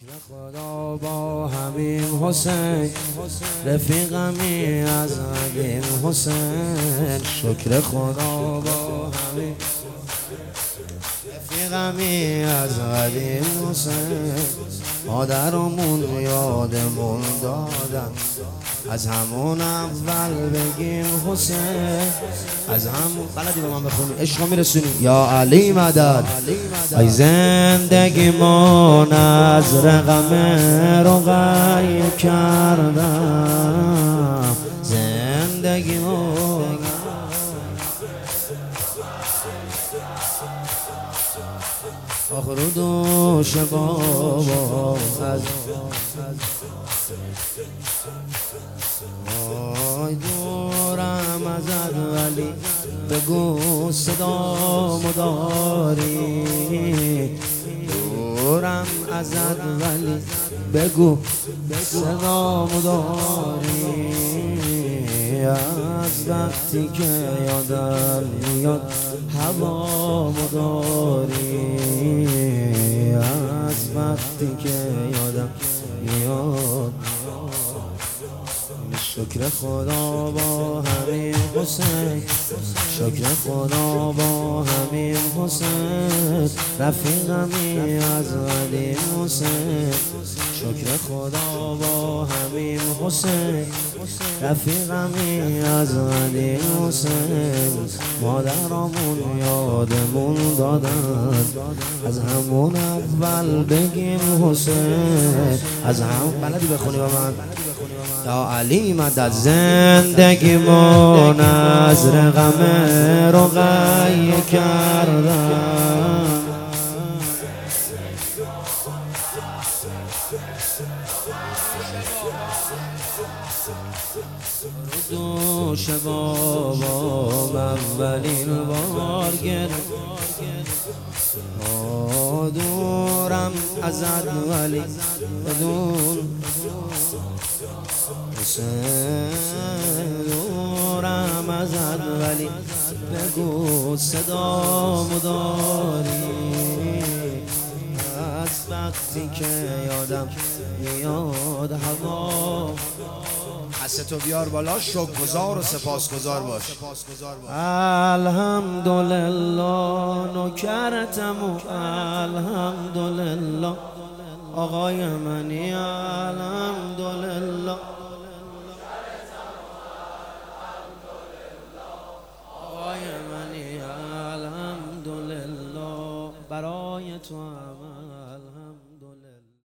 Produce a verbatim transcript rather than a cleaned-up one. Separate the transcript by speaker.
Speaker 1: خدا با همین حسین رفیقمی از قدیم حسین، شکر خدا با همین رفیقمی از قدیم حسین. مادرمون یادمون دادن از همون اول بگیم حسین، از همون بلدی به من بخونی عشقا میرسونی. یا علی مدد ای زندگیمون از رقم رقیه کردم، زندگیمون آخر دوش بابا از آی دورم ازت ولی بگو صدامو داری، دورم ازت ولی بگو صدامو داری. از وقتی که یادم میاد هوامو داری، از وقتی که یادم میاد. شکر خدا با همین حسین، شکر خدا با همین حسین رفیقمی از قدیم حسین. شکر خدا با همین حسین رفیقمی از قدیم حسین. مادرمون یادمون دادن از همون اول بگیم حسین، از همون بلدی بخونی با من. یا علی مدد زندگیمون از رقم رقیه کردم، دوش بابام اولین بار گرفت. دورم ازت ولی بدون دورم ازت ولی بگو صدامو داری، از وقتی که یادم میاد هوا.
Speaker 2: حستو بیار بالا، شکرگزار و سپاسگزار باش.
Speaker 1: الحمدلله نوکرتم و الحمدلله آقای منی، الحمدلله آقای منی، الحمدلله برای تو